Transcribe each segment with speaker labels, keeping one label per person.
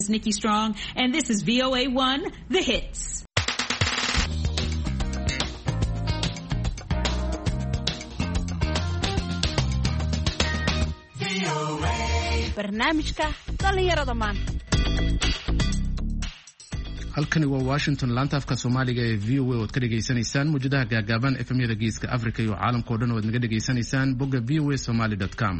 Speaker 1: Nikki Strong, and this is VOA1, The Hits.
Speaker 2: barnaamijka dhalinyarada maanta.
Speaker 3: halkani waa Washington, laanta afka Soomaaliga ee VOA oo ka dhageysanaysaan muujadaha gaagaaban FM-yada Geeska Afrika iyo caalamka oo dhan oo naga dhageysanaysaan bogga voasomali.com.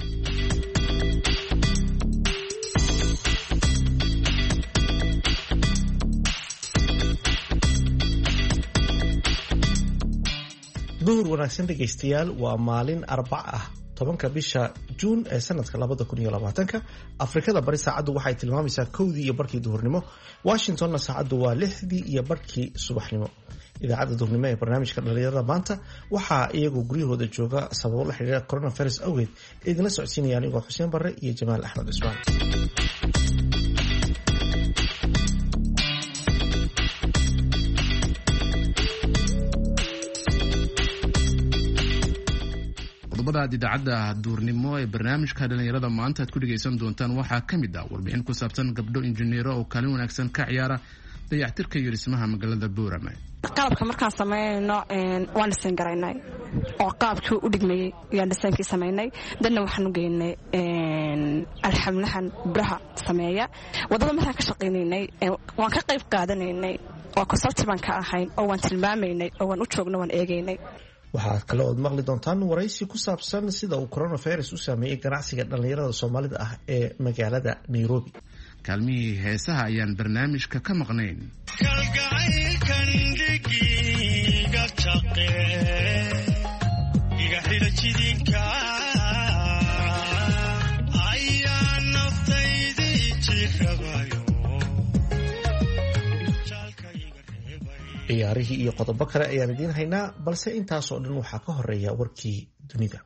Speaker 4: duhur wanaagsan dhegaystayaal, waa maalin Arbaca ah 10 bisha Juun ee sanadka 2020. Afrikada bari saacadu waxay tilmaamaysaa 1:00 iyo barkii duhurnimo, Washingtonna saacadu waa 6:00 iyo barkii subaxnimo. Idaacadda duhurnimo ee barnaamijka dhalinyarada maanta waxaa iyagu guryahooda jooga sababo la xiriira coronavirus awgeed idinla socodsiinaya anigoo Xuseen Barre iyo Jamaal Axmed Cusmaan.
Speaker 3: qodobada idaacadda duurnimo ee barnaamijka dhalinyarada maanta aad ku dhageysan doontaan waxaa ka mid ah warbixin ku saabsan gabdho injineero oo kaalin wanaagsan ka ciyaara dayactirka iyo dhismaha magaalada Boorama.
Speaker 5: qalabka markaan sameeyno waan dhisan garaynay oo qaabkii u dhigmayay ayaan dhisaankii sameynay, dadna waxaan u geynay alxamlahan buraha sameeya. wadada markaan ka shaqaynaynay waan ka qayb qaadanaynay, waa consultant baan ka ahayn oo waan tilmaamaynay oo waan u joogno, waan eegaynay.
Speaker 4: waxaa kale ood maqli doontaan waraysi ku saabsan sida uu coronavirus u saameeyey ganacsiga dhalinyarada Soomaalida ah ee magaalada Nairobi.
Speaker 3: kaalmihii heesaha ayaan barnaamijka ka maqnayn.
Speaker 4: ciyaarihii iyo qodobo kale ayaan idiin haynaa, balse intaasoo dhan waxaa ka horeeya warkii dunida.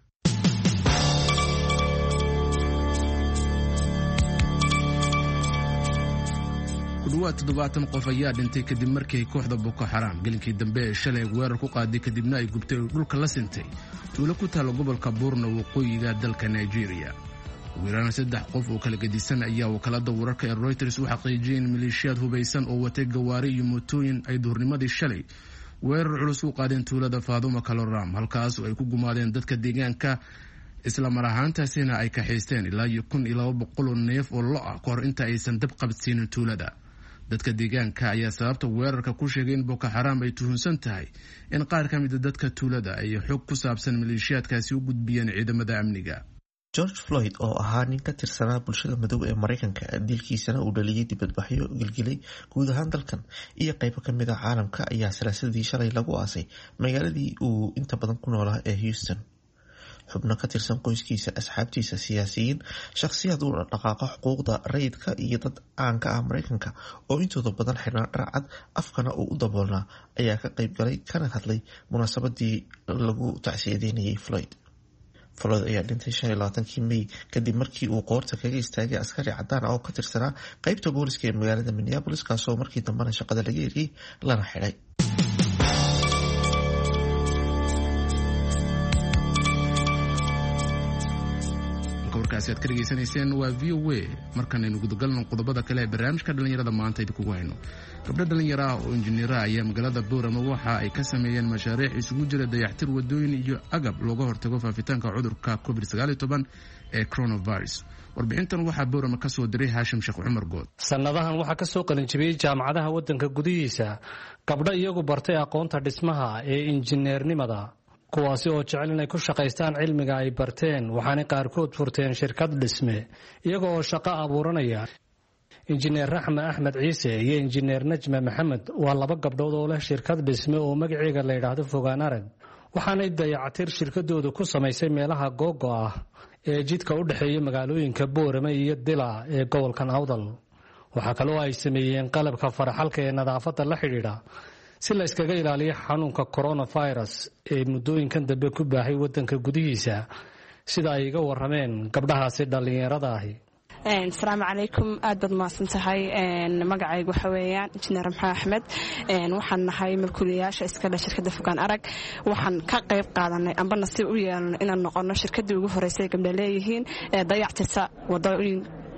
Speaker 3: ku dhawaad 70 qof ayaa dhintay kadib markii kooxda Boko Haram gelinkii dambe ee shalay weerar ku qaaday kadibna ay gubtay dhulka la sintay tuulo ku taal gobolka Borno waqooyiga dalka Nigeria. weerarna 3 qof oo kala gedisan ayaa wakaalada wararka ee Reuters u xaqiijiyeen maleeshiyad hubaysan oo watay gawaari iyo mootooyin ay duhurnimadii shalay weerar culus u qaadeen tuulada Faadumo Kaloram, halkaas oo ay ku gumaadeen dadka deegaanka, isla mar ahaantaasina ay ka haysteen ilaa 1200 neef oo lo ah kahor inta aysan dab qabadsiinin tuulada. dadka deegaanka ayaa sababta weerarka ku sheegay in Boko Haram ay tuhunsan tahay in qaar ka mid ah dadka tuulada ay xog ku saabsan maleeshiyadkaasi u gudbiyeen ciidamada amniga.
Speaker 4: George Floyd oo ahaa nin ka tirsanaa bulshada madow ee Mareykanka, dilkiisana uu dhaliyay dibadbaxyo gilgilay guud ahaan dalkan iyo qaybo ka mid ah caalamka, ayaa salaasadii shalay lagu aasay magaaladii uu inta badan ku noolaa ee Houston. xubno ka tirsan qoyskiisa, asxaabtiisa, siyaasiyiin, shakhsiyaad u dhaqaaqa xuquuqda rayidka iyo dad caan ka ah Mareykanka oo intooda badan xirnaa dhar cad, afkana uu u daboolnaa, ayaa ka qayb galay kana hadlay munaasabadii lagu tacsiyadeynayay Floyd. Floyd ayaa dhintay 25 May kadib markii uu qoorta kaga istaagay askari cadaan ah oo ka tirsanaa qaybta booliska ee magaalada Minneapolis, kaasoo markii dambena shaqada laga eriyay lana xidhay.
Speaker 3: warkaasi aad ka dhageysanayseen waa VOA. markan aynu gudagalno qodobada kale ee barnaamijka dhalinyarada maanta idinkugu hayno. gabdho dhalinyaro ah oo injineero ayaa magaalada Boorama waxa ay ka sameeyeen mashaariic isugu jira dayactir wadooyin iyo agab looga hortago faafitaanka cudurka COVID-19 ee coronavirus. warbixintan waxaa Boorama ka soo diray Haashim Sheekh Cumar Good.
Speaker 6: sanadahan waxaa ka soo qalinjibiyay jaamacadaha wadanka gudihiisa gabdho iyagu bartay aqoonta dhismaha ee injineernimada, kuwaasi oo jecel inay ku shaqaystaan cilmiga ay barteen, waxaana qaarkood furteen shirkad dhisme iyaga oo shaqo abuuranaya. injineer Raxma Axmed Ciise iyo injineer Najma Maxamed waa 2 gabdhood oo leh shirkad dhisme oo magaceega la yiraahdo Fogaan Arag, waxaanay dayactir shirkadoodu ku samaysay meelaha googo ah ee jidka u dhaxeeya magaalooyinka Boorama iyo Dila ee gobolka Awdal. waxa kale oo ay sameeyeen qalabka faraxalka ee nadaafadda la xidhiidha si la iskaga ilaaliyo xanuunka coronavirus ee muddooyinkan dambe ku baahay wadanka gudihiisa, sida ay iga warameen gabdhahaasi dhalinyarada ahi.
Speaker 5: asalaamu calaykum, aad baad mahadsantahay. magacaygu waxa weeyaan injineer Maxamed Axmed, waxaan nahay mulkiilayaasha iska leh shirkadda Fogaan Arag. waxaan ka qayb qaadanay amba nasiib u yeelanay inaan noqono shirkaddii ugu horeysay gabdho leeyihiin ee dayactirta wadooyin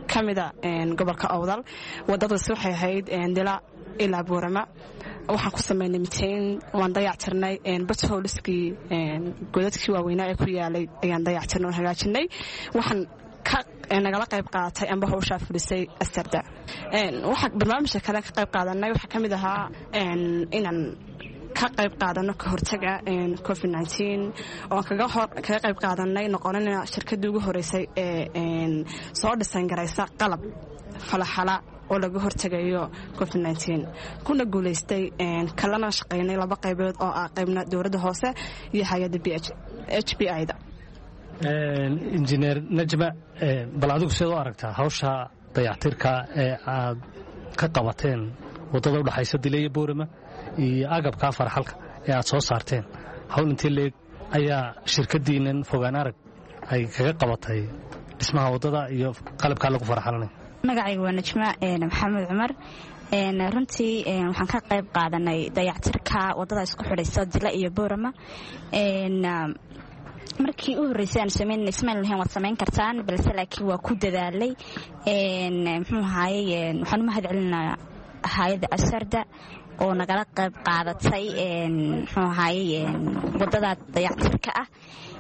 Speaker 5: kamida gobolka Awdal wadadaas waxay ahayd dila ilaa Boorama waxaan ku sameynay miteen waan dayactirnay bathooliskii godadkii waaweynaa ee ku yaalay ayaan dayactirnay oo hagaajinay waxaan nagala qayb qaatay amba hawsha fulisay asarda waxa barnaamijka kale ka qayb qaadanay waxa kamid ahaa inaan ka qayb qaadano ka hortaga COVID-19 oo kaga qayb qaadanay noqonayna shirkadii ugu horeysay ee soo dhisan garaysa qalab falaxala oo laga hortagayo COVID-19 kuna guuleystay kalana shaqeynay laba qaybood oo ah qaybna dawladda hoose iyo hay'adda HBI-da
Speaker 6: injineer Najma bal adigu sidoo aragtaa hawsha dayactirka ee aad ka qabateen wadada u dhaxaysa Dilay iyo Boorama iyo agabka farxalka ee aad soo saarteen hawl intii leeg ayaa shirkadiinan fogaan arag ay kaga qabatay dhismaha wadada iyo qalabka lagu farxalanay
Speaker 2: magacaygu waa Najma Maxamed Cumar runtii waxaan ka qayb qaadanay dayactirka wadada isku xidhaysa Dilay iyo Boorama markii u horeysay aan sameeyay ismaan lahayn waad sameyn kartaan balse laakiin waa ku dadaalay muxuu ahaayay waxaan u mahadcelinayaa hay'adda asarda oo nagala qayb qaadatay muxuu ahaayay wadada dayactirka ah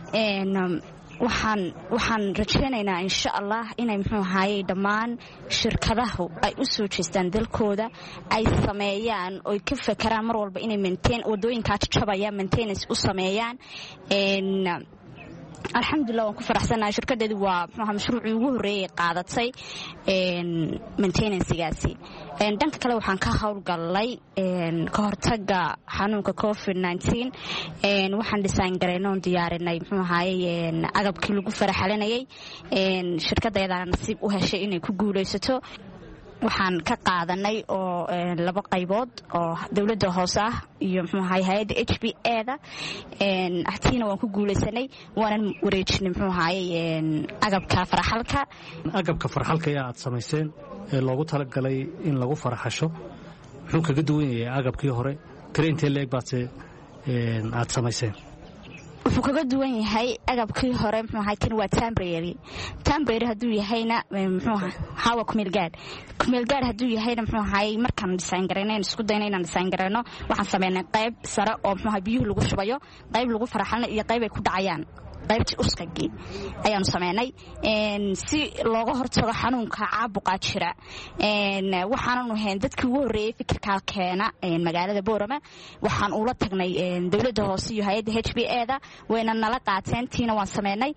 Speaker 2: waxaan rajaynaynaa insha Allah inay muxuu ahaayay dhammaan shirkadahu ay u soo jeestaan dalkooda ay sameeyaan oo ka fakaraan mar walba inay maintain wadooyinka jabaya maintenance u sameeyaan alxamdulillah waan ku faraxsanahay shirkadeedu waa mashruucii ugu horeeyay qaadatay maintenance-gaasi dhanka kale waxaan ka howlgalay ka hortaga xanuunka COVID-19 waxaan design gareynay oo diyaarinay muxuu ahaayay agabkii lagu faraxalinayay shirkadeedana nasiib u heshay inay ku guuleysato waxaan ka qaadanay oo laba qaybood oo dawladda hoose ah iyo muxuu ahaayay hay'adda HBA-da ahtiina waan ku guuleysanay waanan wareejinay muxuu ahaayay agabka farxalka aad samayseen ee loogu talagalay in lagu farxasho wuxuu kaga duwan yahay agabkii hore traintii leeg baad aad samayseen wuxuu kaga duwan yahay agabkii hore muxuu ahaayay tan waa temporary haduu yahayna muxuu hawa kumeelgaad haduu yahayna muxuu ahaayay markaan design gareynay isku dayna inaan design gareyno waxaan sameynay qayb sare oo muxuu ahaayay biyuhu lagu shubayo qayb lagu farxalno iyo qayb ay ku dhacayaan qaybtii uskagii ayaanu sameynay si looga hortago xanuunka caabuqa jira waxaanu ahayn dadkii ugu horeeyay fikirka keena magaalada Boorama waxaan ula tagnay dawladda hoose iyo hay'adda HBA-da wayna nala qaateen tiina waan sameynay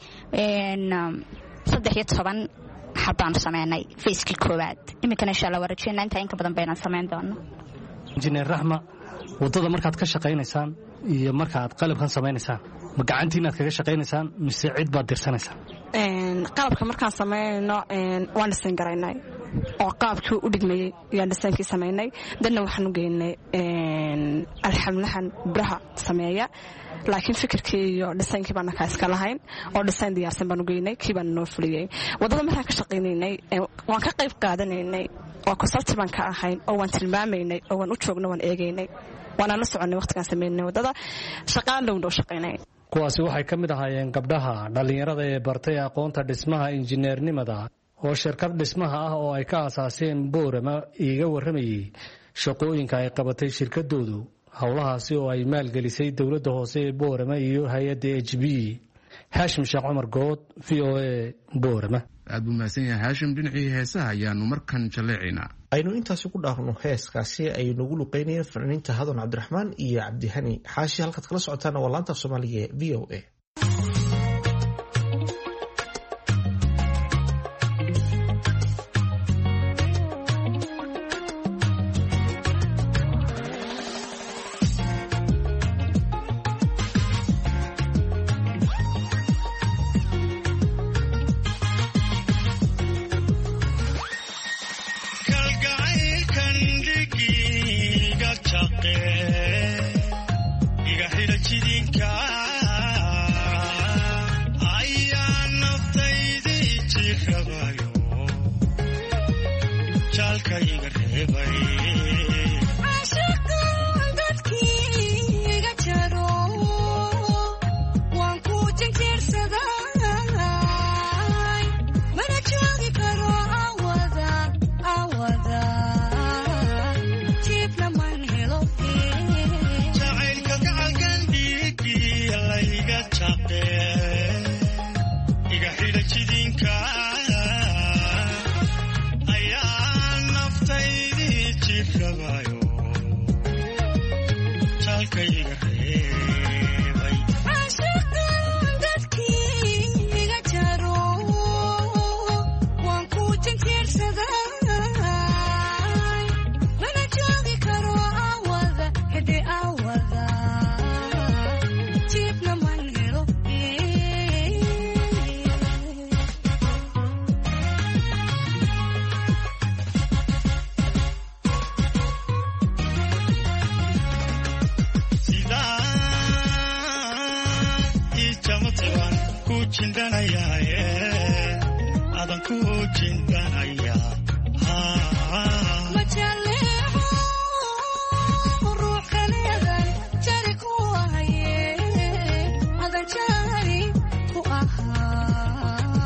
Speaker 2: 13 xabaan sameynay feeskii koowaad imikana insha Allah warajeenaa inta in ka badan bayna sameyn doonaa injineer Raxma wadada markaad ka shaqeynaysaan iyo markaad qalabkan sameynaysaan ma gacantiina aad kaga shaqeynaysaan mise cid baad dirsanaysaan
Speaker 5: qalabka markaan sameeyno waan dhisan garaynay oo qaabkii u dhigmayay ayaan dhisaankii sameynay dadna waxaan u geynay alxamlahan buraha sameeya laakiin fikirkii iyo dhisaankii baan ka iska lahayn oo dhisaan diyaarsan baan u geynay kii baan noo fuliyay wadada markaan ka shaqeynaynay waan ka qayb qaadanaynay oo consultant baan ka ahayn oo waan tilmaamaynay oo waan u joognay waan eegaynay waana la soconay waqtigaan sameynay wadada shaqaan dhow shaqeynay
Speaker 6: kuwaasi waxay ka mid ahaayeen gabdhaha dhalinyarada ee bartay aqoonta dhismaha injineernimada oo shirkad dhismaha ah oo ay ka aasaaseen Boorama iiga waramayay shaqooyinka ay qabatay shirkadoodu howlahaasi oo ay maalgelisay dawladda hoose ee Boorama iyo hay'adda HB Hashim Sheekh Umar Good VOA Boorama
Speaker 3: aad buu mahadsan yahay Hashim dhinacii heesaha ayaanu markan jaleecinaa
Speaker 4: aynu intaasi ku dhaafno heeskaasi ay nagu luqeynayeen fanaaniinta Hadan Cabdiraxmaan iyo Cabdihani Xaashi halkaad kala socotaan waa laanta Soomaaliga ee VOA
Speaker 7: Mana joogi karo rabayo jalkayga reebay
Speaker 8: ashaqan dadkii iga jaro waan ku janjeersaday mana joogi karo awada hede awada jiibna man helo
Speaker 7: adan ku jindanaya
Speaker 8: majaleeco ruux kaleedan jari ku ahaye adan jari ku ahaa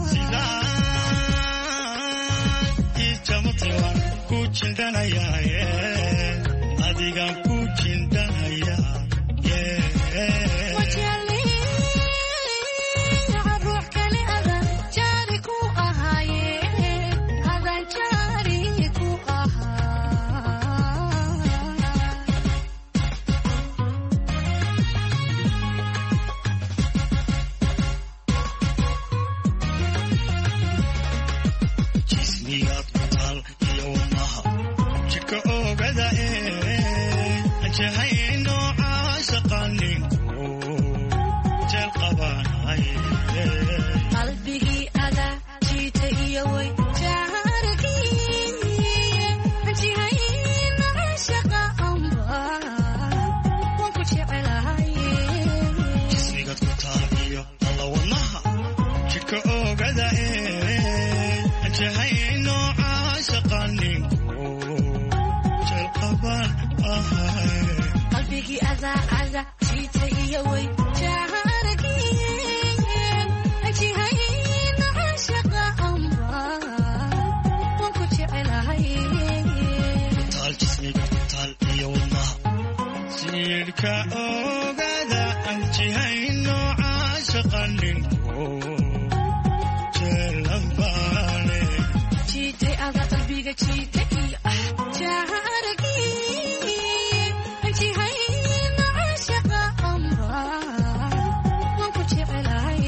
Speaker 7: sidaa ijamatiwan ku jindanaya adigan ku jindanaya
Speaker 8: qalbigii ada jiita iyo way jaharkii jihayna shaqa amba waan ku jecelahay
Speaker 7: jismigaad ku taabiyo alla wadnaha jidka oogada jahay nooca shaqaninku jeel qabaan ahay
Speaker 8: qalbigii ada jiita iyo way
Speaker 7: siidhka oogada aan jihay nooca shaqaninku jeelabaane
Speaker 8: jiitay ada qalbiga jiita iyo jaharkii jihay nooca shaqa amba waan ku jecelahay.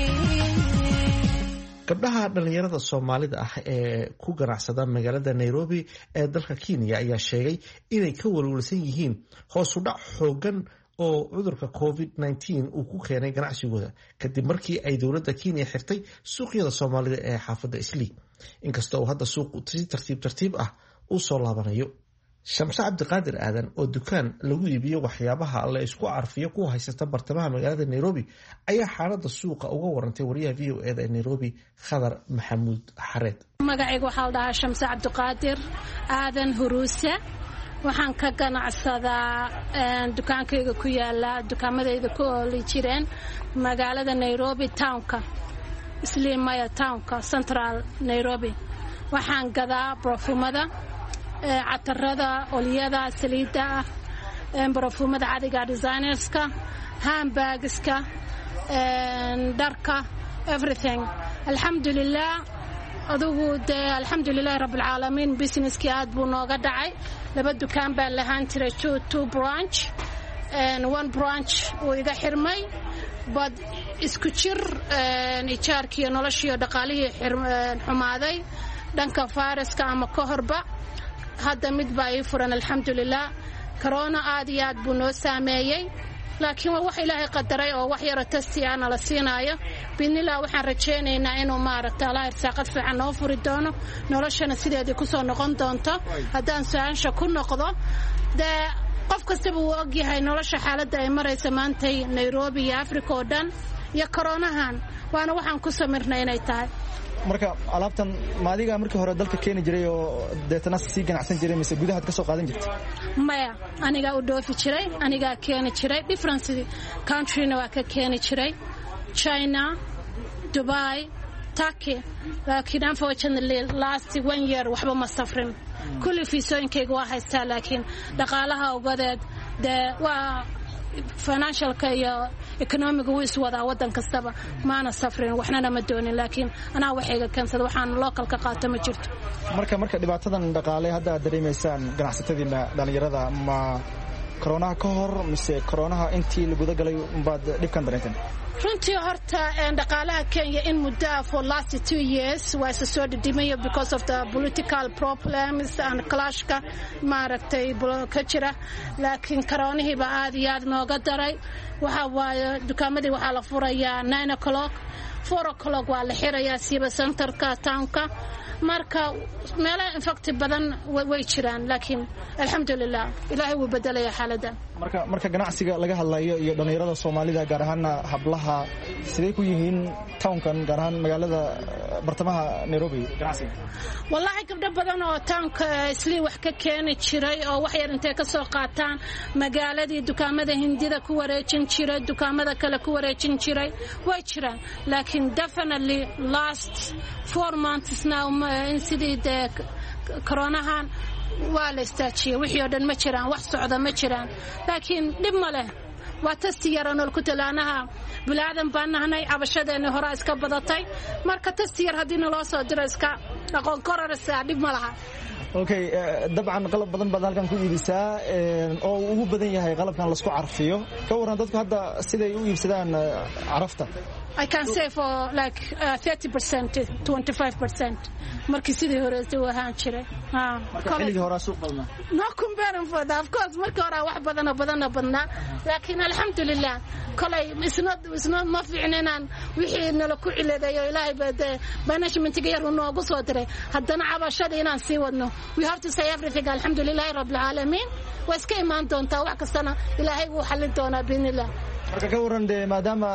Speaker 4: gabdhaha dhallinyarada soomaalida ah ee ku ganacsada magaalada nairobi ee dalka kenya ayaa sheegay inay ka walwalsan yihiin hoos u dhac xoogan oo cudurka covid-19 uu ku keenay ganacsigooda kadib markii ay dowladda kenya xirtay suuqyada soomaalida ee xaafadda islii inkasta oo hadda suuqu si tartiib ah u soo laabanayo. shamse cabdiqaadir aadan oo dukaan lagu iibiyo waxyaabaha la isku carfiyo ku haysata bartamaha magaalada nairobi ayaa xaalada suuqa uga warantay wariyaha v o eda ee nairobi khadar maxamuud xareed.
Speaker 9: magacayga waxaa la dhahaa shamse cabdiqaadir aadan huruuse waxaan ka ganacsadaa dukaankayga ku yaala dukaamadayda ku ooli jireen magaalada nairobi townka isliimaya townka central nairobi waxaan gadaa barofumada catarada olyada saliida ah barofumada cadiga designerska handbagska dharka everything alxamdulilah adugu dee alxamdulilahi rabbilcaalamiin businesskii aad buu nooga dhacay 2 dukaan baan lahaan jiray 2 branch one branch uu iga xirmay bad isku jir ijaarkii noloshii dhaqaalihii xumaaday dhanka fayraska ama ka horba hadda mid baa ii furan alxamdulilah corona aad iyo aad buu noo saameeyey laakiin waa wax ilaahay qadaray oo wax yaro tasti ah nala siinaayo binilaa waxaan rajaynaynaa inuu maaragta Allah irsaaqad fiican noo furi doono noloshana sideedii ku soo noqon doonto haddaan su-aasha ku noqdo dee qof kastaba uu ogyahay nolosha xaaladda ay maraysa maantay nairobi iyo africa oo dhan iyo koronahan waana waxaan ku samirnay inay tahay
Speaker 10: marka alaabtan maadiga markii hore dalka keeni jiray oo deetana si ganacsan jiray mise gudaha ka soo qaadan jirtay
Speaker 9: maya aniga u dhoofi jiray aniga keeni jiray different countryna waa ka keeni jiray China Dubai Turkey laakiin unfortunately last 1 year waxba ma safrin kulli fiisooyinkayga waa haystaa laakiin dhaqaalaha ugadeed waa financialka iyo economiga wuu iswadaa wadan kastaba maana safrin waxnana ma doonin laakiin anaa waxayga keensada waxaan localka qaato ma jirto
Speaker 10: marka dhibaatadan dhaqaale hadda aad dareemaysaan ganacsatadiina dhalinyarada ma koronaha ka hor mise koronaha intii la guda galay baad dhibkan dareenteen
Speaker 9: runtii horta dhaqaalaha Kenya in muddo for last 2 years waa soo dhimaya because of the political problems and clashka maaragtay ka jira laakiin koroonihii ba aad iyo aad nooga daray waxa waaye dukaamadii waxa la furayaa 9 o'clock 4 o'clock waa la xirayaa siiba centerka townka marka meelaha infakti badan way jiraan laakiin alxamdulillah ilaahay wuu bedelay xaaladda
Speaker 10: marka ganacsiga laga hadlayo iyo dhalinyarada Soomaalida gaar ahaan hablaha sidee ku yihiin townkan gaar ahaan magaalada bartamaha Nairobi ganacsiga
Speaker 9: wallahi gabdho badan oo townka isli wax ka keenay jiray oo wax yar intee ka soo qaataan magaaladii dukaamada Hindida ku wareejin jiray dukaamada kale ku wareejin jiray way jiraan laakiin definitely last 4 months now in sidii koronahan waa la istaajiyay wixii oo dhan ma jiraan wax socda ma jiraan laakiin dhib ma leh waa tasti yaran oo ku talaanaha bilaadan baan nahnay cabashadeena hore iska badatay marka tasti yar hadii loo soo diro iska aqoon kororsa dhib ma laha
Speaker 10: okay dabcan qalab badan baad halkan ku iibisaa oo ugu badan yahay qalabkan la isku carfiyo ka waran dadku hadda siday u iibsadaan carafta
Speaker 9: I can say for like 30% 25% markii sidii hore uu ahaan jiray
Speaker 10: xilliga hore suuq badna
Speaker 9: no comparing for that of course markii hore wax badana laakiin alxamdulillah kolay isna ma fiicnaan wixii nala ku ciladeeyo ilaahay bade management-ga yar noogu soo diray haddana cabashada inaan sii wadno we have to say everything alxamdulillah rabbil alamin waa iska imaan doontaa wax kastana ilaahay wuu xallin doonaa biinillah
Speaker 10: marka ka waran maadaama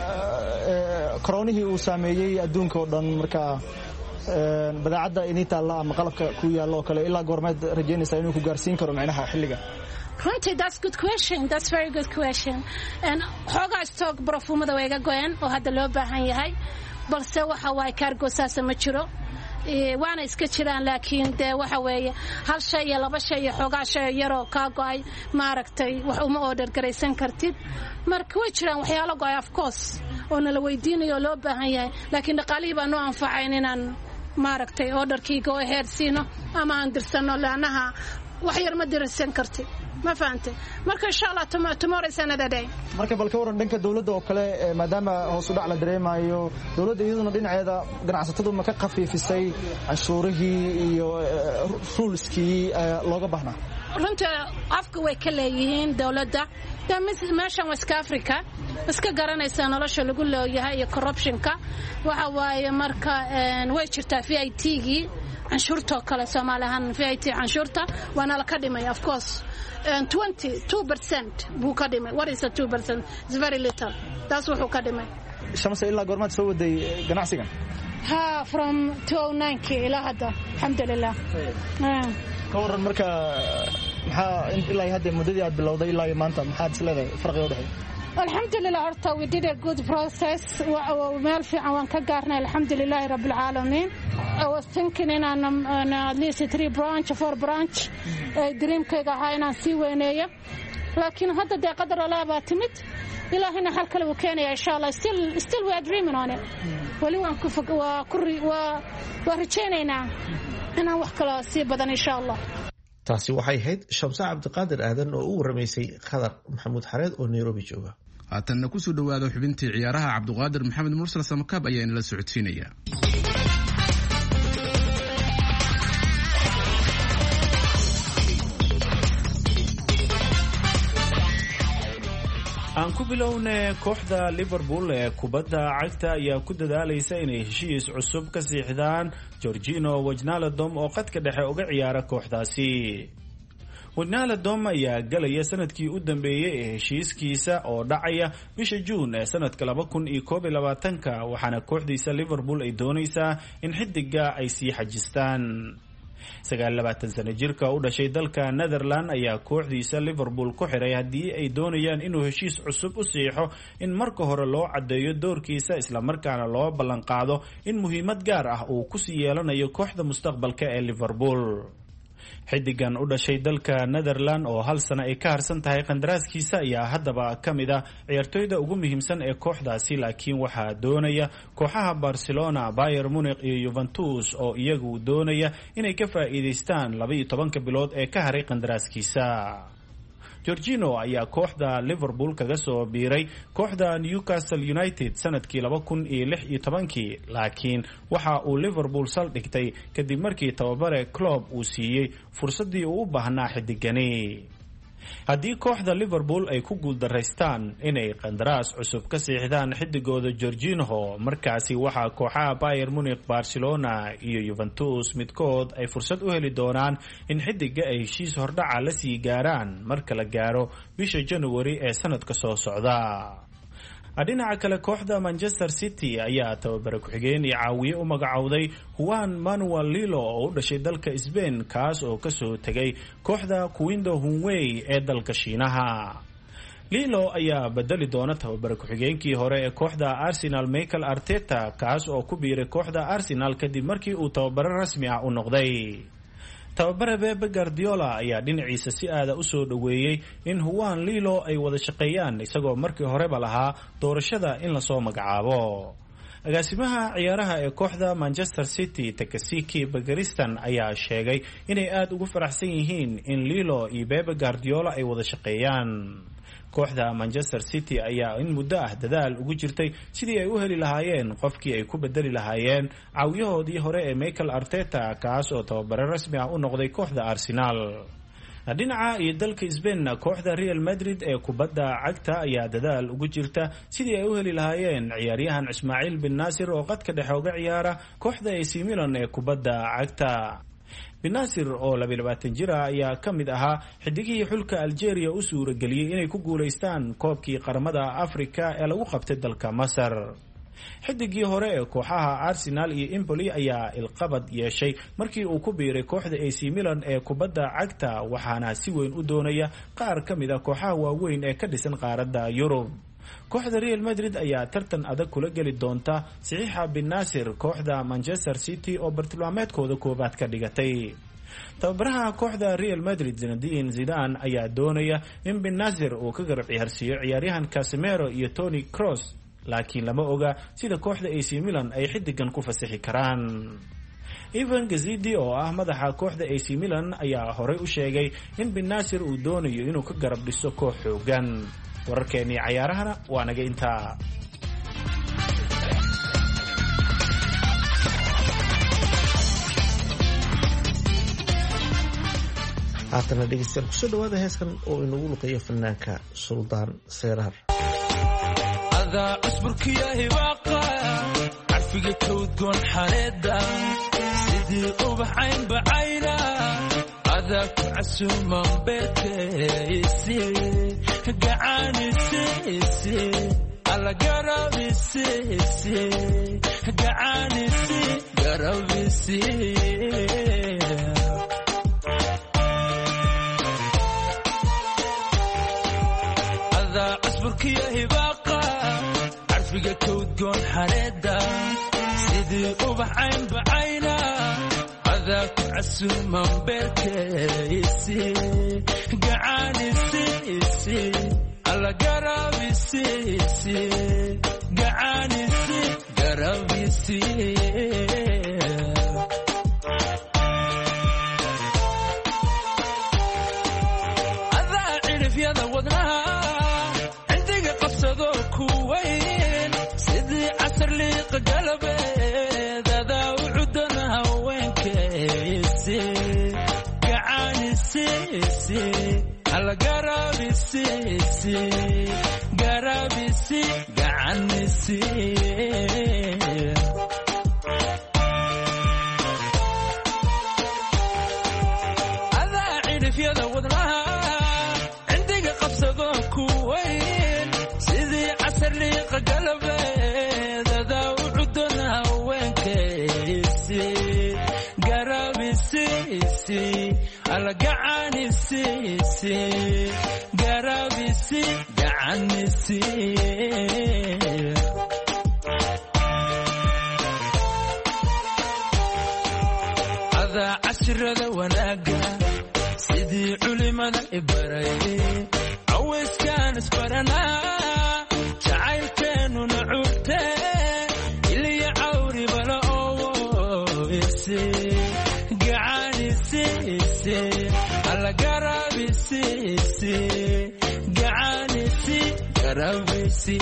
Speaker 10: koronihii uu saameeyay adduunka oo dhan marka badaacada inta la ama qalabka ku yaalo kale ilaa goormeed rajeynaysaa inuu ku gaarsiin karo macnaha xilliga
Speaker 9: runtii that's good question that's very good question and xogaa stock barfuumada way ga go'an oo hadda loo baahan yahay balse waxa way cargo saasa ma jiro waana iska jiraan laakiin waxa weeye hal shay iyo laba shay iyo xogaa shay yaro ka go'ay maaragtay wax uma order gareysan kartid marka way jiraan waxyaalo go'ay of course oo la weydiinayo loo baahan yahay laakiin dhaqaalihii baa noo anfacayn inaan maaragtay orderkii go ahead siino ama aan dirsano laanaha wax yar ma dirsan kartid ma fahamtay marka insha Allah tomorrow is another day
Speaker 10: marka bal ka waran dhanka dawladda oo kale maadaama hoos u dhac la dareemayo dawladda iyaduna dhinaceeda ganacsatadu ma ka qafiifisay cashuurihii iyo ruleski looga baahnaa
Speaker 9: runta afka way ka leeyihiin dawladda meeshan West Africa iska garanaysa nolosha lagu leeyahay iyo corruptionka waxa waaye marka way jirtaa VIT-gi canshuurta kale Soomaalihan VIT canshuurta waana la ka dhimay of course 22% buu ka dhimay what is a 2% it's very little that's wuxuu ka dhimay
Speaker 10: shamsa ilaa goormaad soo waday ganacsigan
Speaker 9: ha from 2009 ilaa hadda alxamdulillah
Speaker 10: ka waran marka maxaa ilaa hadda muddadii aad bilowday ilaa maanta maxaad isleedahay farqiga u dhaxay
Speaker 9: alxamdulillah horta we did a good process meel fiican waan ka gaarnay alxamdulillah rabbil alamin I was thinking in at least 3 branch 4 branch dreamkayga ahaa inaan sii weyneeyo laakiin hadda dee qadar Allah baa timid ilaahina xal kale uu keenaya insha Allah still we are dreaming on it wali waan waa rajaynaynaa inaan wax kale sii badan insha Allah
Speaker 4: taasi waxay ahayd Shamsa Cabdiqaadir Aadan oo u waramaysay Khadar Maxamuud Xareed oo Nairobi jooga
Speaker 3: haatanna ku soo dhawaada xubintii ciyaaraha Cabdiqaadir Maxamed Mursal Samakaab ayaa inala socodsiinaya
Speaker 11: aan ku bilownay kooxda Liverpool ee kubadda cagta ayaa ku dadaalaysa inay heshiis cusub ka siixdaan Georgino Wijnaldum oo qadka dhexe uga ciyaara kooxdaasi. Wijnaldum ayaa galaya sanadkii u dambeeyay ee heshiiskiisa oo dhacaya bisha Juun ee sanadka 2021 waxaana kooxdiisa Liverpool ay doonaysaa in xidiga ay sii xajistaan. 29 sano jirka u dhashay dalka Netherland ayaa kooxdiisa Liverpool ku xiray hadii ay doonayaan inuu heshiis cusub u siixo in marka hore loo cadeeyo doorkiisa isla markaana loo ballan qaado in muhiimad gaar ah uu ku sii yeelanayo kooxda mustaqbalka ee Liverpool. xidigan u dhashay dalka Netherland oo hal sano ay ka harsan tahay qandaraaskiisa ayaa haddaba ka mid ah ciyaartoyda ugu muhiimsan ee kooxdaasi, laakiin waxaa doonaya kooxaha Barcelona, Bayern Munich iyo Juventus oo iyagu doonaya inay ka faa'iideystaan 12 bilood ee ka haray qandaraaskiisa. Jorginho ayaa kooxda Liverpool kaga soo biiray kooxda Newcastle United sanadkii 2016, laakiin waxa uu Liverpool saldhigtay kadib markii tababare Klopp uu siiyey fursadii uu u baahnaa xidigani. haddii kooxda Liverpool ay ku guuldaraystaan inay qandaraas cusub ka siixdaan xidigooda Jorginho, markaasi waxaa kooxaha Bayern Munich, Barcelona iyo Juventus midkood ay fursad u heli doonaan in xidiga ay heshiis hordhaca la sii gaaraan marka la gaaro bisha January ee sanadka soo socda. dhinaca kale kooxda Manchester City ayaa tababare ku-xigeen iyo caawiye u magacowday Juan Manuel Lillo oo u dhashay dalka Spain, kaas oo kasoo tegay kooxda Quindo Hunwei ee dalka Shiinaha. Lillo ayaa bedeli doona tababare ku-xigeenkii hore ee kooxda Arsenal Mikel Arteta, kaas oo ku biiray kooxda Arsenal kadib markii uu tababare rasmi ah u noqday. tababare Pep Guardiola ayaa dhinaciisa si aada u soo dhaweeyay in Juan Lillo ay wada shaqeeyaan, isagoo markii horeba lahaa doorashada in la soo magacaabo. agaasimaha ciyaaraha ee kooxda Manchester City, Takasiki Begiristan, ayaa sheegay inay aad ugu faraxsan yihiin in Lillo iyo Pep Guardiola ay wada shaqeeyaan. kooxda Manchester City ayaa in muddo ah dadaal ugu jirtay sidii ay u heli lahaayeen qofkii ay ku bedeli lahaayeen caawiyahoodii hore ee Mikel Arteta, kaas oo tababare rasmi ah u noqday kooxda Arsenal. dhinaca iyo dalka Spain, kooxda Real Madrid ee kubadda cagta ayaa dadaal ugu jirta sidii ay u heli lahaayeen ciyaaryahan Ismail bin Nasir oo qadka dhexe uga ciyaara kooxda AC Milan ee kubadda cagta. bin Nasir oo 22 jir ah ayaa ka mid ahaa xidigihii xulka Algeria u suurageliyay inay ku guuleystaan koobkii qaramada Afrika ee lagu qabtay dalka Masar. xidigii hore ee kooxaha Arsenal iyo Empoli ayaa ilqabad yeeshay markii uu ku biiray kooxda AC Milan ee kubadda cagta, waxaana si weyn u doonaya qaar ka mid ah kooxaha waaweyn ee ka dhisan qaaradda Yurub. kooxda Real Madrid ayaa tartan adag kula geli doonta saxiixa bin Nasir kooxda Manchester City oo bartilmaameedkooda koobaad ka dhigatay. tababaraha kooxda Real Madrid Zinedine Zidane ayaa doonaya in bin Nasir uu ka garab ciyaarsiiyo ciyaaryahan Casemiro iyo Toni Kroos, laakiin lama oga sida kooxda AC Milan ay xidigan ku fasaxi karaan. Ivan Gazidi oo ah madaxa kooxda AC Milan ayaa horey u sheegay in bin Nasir uu doonayo inuu ka garab dhiso koox xoogan. wararkeennii cayaarahana waa naga intaa.
Speaker 4: haatana dhegeystayaal kusoo dhawaada heeskan oo inagu luqeeyo fanaanka Suldaan Seeraar.
Speaker 12: adaa cusburkiya hibaaqa carfiga kawdgoon xareeda sidii ubax caynbacayna adaa ku casuuman beerkaysi gacaanisi alla garabisi gacaanisi garabisi adaa cusburkiya hibaaqa carfiga kawdgoon xareeda sidii ubax caynbacayna adaa ku casuuman beerkaysi gacaanisi alla garabisi gacaanisi garabisi adaa cirifyada wadnaha cindiga qabsado ku weyn sidii casar liiqa galabeed adaa u cudana haweenkaysi gacaanisi alla garabisi garabisi gacanisi adaa cirifyada wadnaha cindiga qabsado ku weyn sidii casar liiqa galabeed adaa u cudana haweenkaysi garabisi alla gacanisi garabisi gacanisi adaa casirada wanaaga culimada ibaray cawayskaan isbaranaa jacaylkeenuna curte iliya cawri bala oo ise gacanise ise alla garabise ise gacanise garabise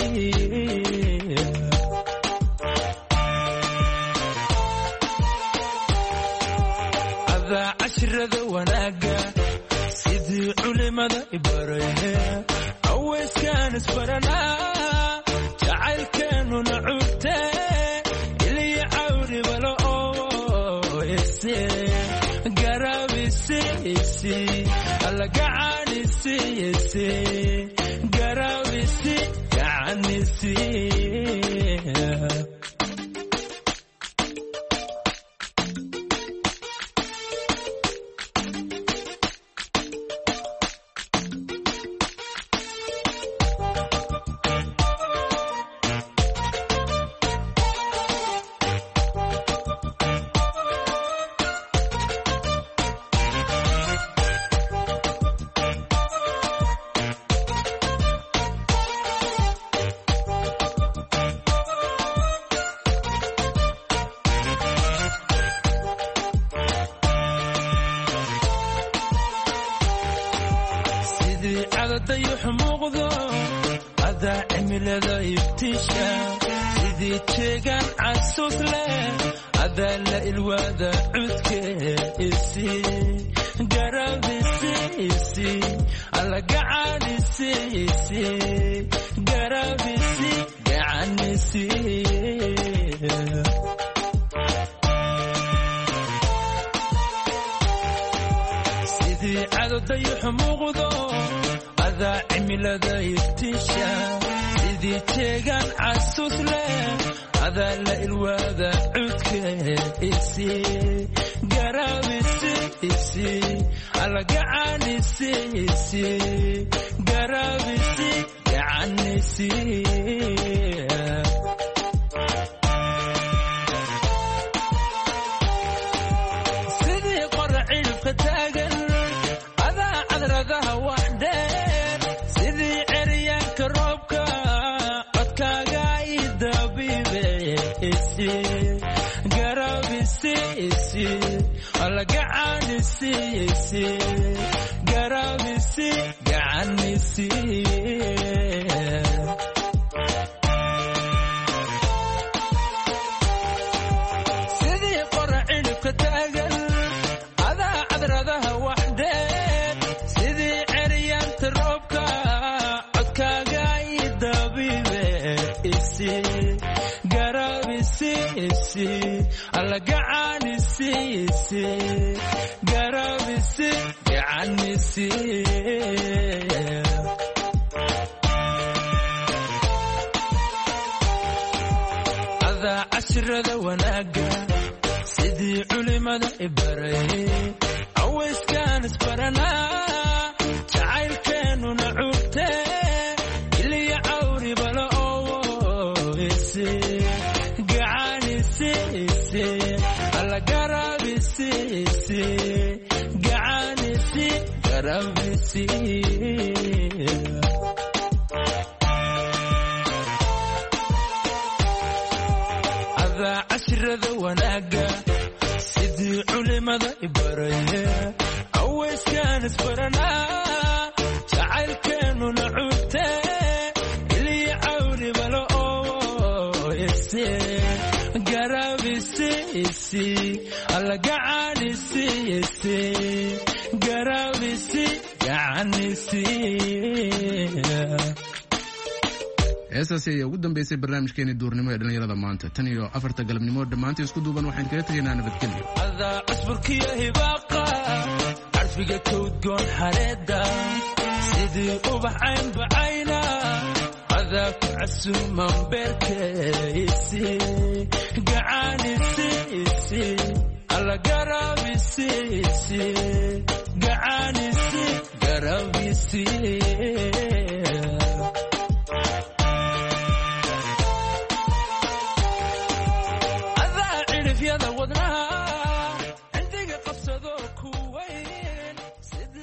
Speaker 12: cashrada wanaaga sidii culimada ibaray cawayskaan isbaranaa jacaylkeenuna curte iliya cawri bala oo ise garabise ise alla gacanise ise garabise gacanise dayuux muuqdo adaa cimilada ibtiisha sidii jeegaan casuus leh adaa la ilwaada cudke isi garabisi isi alla gacanisi isi garabisi gacanisi sidii cado dayuux muuqdo adaa cimilada ibtiisha sidii jeegaan casuus leh adaa la ilwaada cudke isi garabisi isi alla gacanisi isi garabisi gacanisi sidii qora cilibka taagan adaa cadradaha wax dheer sidii ceryaanka roobka codkaaga idabibe isi garabisi isi alla gacanisi isi garabisi gacanisi sidii qora cilibka taagan adaa cadradaha wax dheer sidii ceryaanta roobka codkaaga idabibe isi garabisi isi alla gacanisi isi garabisi gacanisi adaa cashrada wanaaga sidii culimada ibaray cawayskaan isbaranaa jacaylkeenuna curte iliya cawri bala oo isi gacanisi isi alla garabisi isi gacanisi garabisi adaa cashrada wanaaga sidii culimada ibaray cawayskaan isbaranaa jacaylkeenuna curte iliya cawri bala oo isi garabisi isi alla gacanisi isi garabisi gacanisi
Speaker 3: heestaasi ayaa ugu dambeysay barnaamijkeeni duurnimo ee dhallinyarada maanta tan iyo 4 galabnimo dhammaantii isku duuban waxaan kaga tegaynaa nabadgelyo
Speaker 12: adaa asburkiya hibaaqa carfiga kawdgoon xareeda sidii ubax caynbacayna adaa ku casuuman beerka isi gacanisi isi alla garabisi isi gacanisi garabisi